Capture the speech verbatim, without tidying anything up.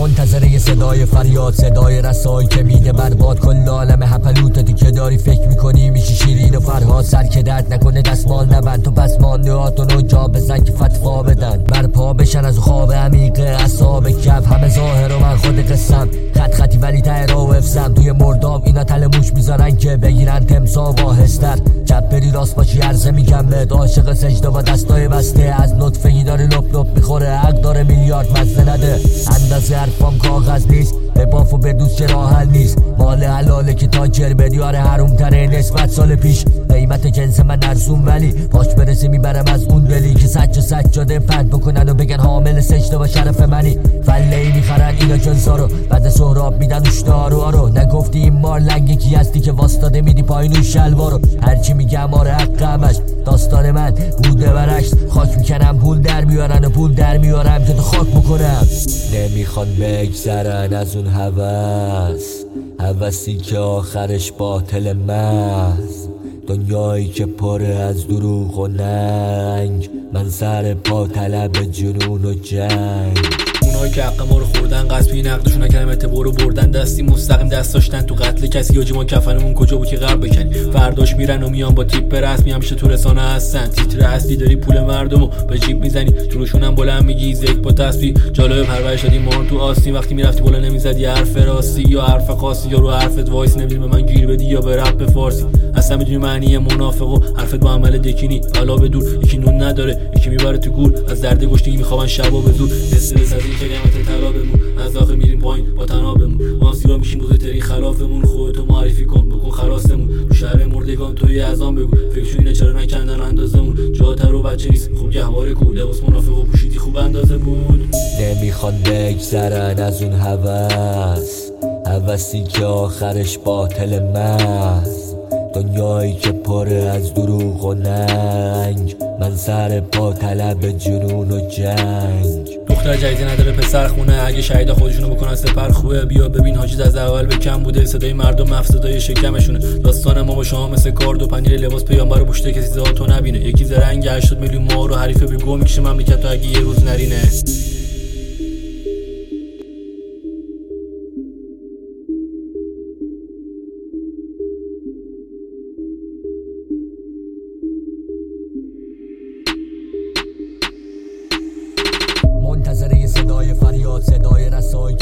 منتظر یه صدای فریاد، صدای رسایی که میده برباد کل عالم هپلوتتی که داری فکر میکنی میشی شیرین و فرهاد. سر که درد نکنه دستمال نبند تو پس ماندهاتونو جا بزن که فتوا بدن برپا بشن از خواب عمیقه اصحاب کف. همه ظاهر و من خود قسم خط خطی ولی ته را و افسم توی مرداب اینا تل موش میذارن که بگیرن تمسا واهستر. چپ بری راست باشی عرضه میگم بهت عاشق سجده با دستای بسته از نطفه‌ای داره لپ لپ میخوره حق داره میلیارد مزه نده. اندازه حرفام کاغذ نیست به باف و بدوز که راه حل نیست. مال حلاله که تاجر بدیاره حروم تره نسبت سال پیش. قیمت جنس من ارزون ولی پاش برسه میبرم از اون دلی که سجه سجاده پد بکنن و بگن حامل سجده با شرف منی. فله ای میخرن اینا جنسا رو بعد سهراب میدن اشتارو آرو. نگفتی این مار لنگی کی هستی که واسطاده میدی پایین شلوارو. هرچی میگم آره حق همش داستان من بوده برعکس. خاک میکنم پول در میارن و پول در میارم که تو خاک بکنم. نمیخوان بگذرن از اون هوس هوسی که آخرش باطل محض. دنیایی که پره از دروغ و ننگ من سر پا طلب جنون و جنگ. اونایی که حق ما رو خوردن قصبی نقدشون نکردم اعتبارو بردن دستی مستقیم دست داشتن تو قتل کسی. حاجی ما کفنمون کجا بود که غرب بکنی فرداش میرن و میان با تیپ رسمی همیشه تو رسانه هستن. تیتر اصلی داری پول مردمو به جیب میزنی جلوشونم بلند میگی زک با تسبیح. جالب پرورش دادی ما تو آستین وقتی میرفتی بالا نمیزدی حرف راستی یا حرف خاصی یا رو حرفت وایس نمیدونی به من گیر بدی یا به رپ فارسی. اصلا میدونی معنی منافق و حرفت با عمل دکینی حالا به دور. یکی نون نداره یکی میبره تو گور از درد گشتگی میخوابن شبا به زور. استرس از این که قیمت طلا بمون از آخه میریم پایین با تنابمون. ما سیرا میشیم بزرگترین خلافمون. خودتو معرفی کن بکن خلاصمون رو شهر مردگان توی اذان بگو فکرشون اینه چرا نکندن اندازمون. جاتر و بچه نیست خوب گهواره کو لباس منافق و پوشیدی خوب اندازه بود. نمیخوان بگذرن از اون هوس هوسی که آخرش باطل محض. دنیایی که پره از دروغ و ننگ من سر پا طلب جنون و جنگ. دختر جدیدی نداره پسر خونه اگه شهیدا خودشونو بکنن سپر خوبه. بیا ببین حاجی از اول به کم بوده صدای مردم افسدای شکمشونه. داستان ما با شما مثل کارد و پنیر لباس پیامبر و بوشته کسی زاتو نبینه. یکی زرنگ هشتاد میلیون ما رو حریفه به گو میکشه مملکت تو اگه یه روز نرینه. منتظر یه صدای فریاد صدای رسایی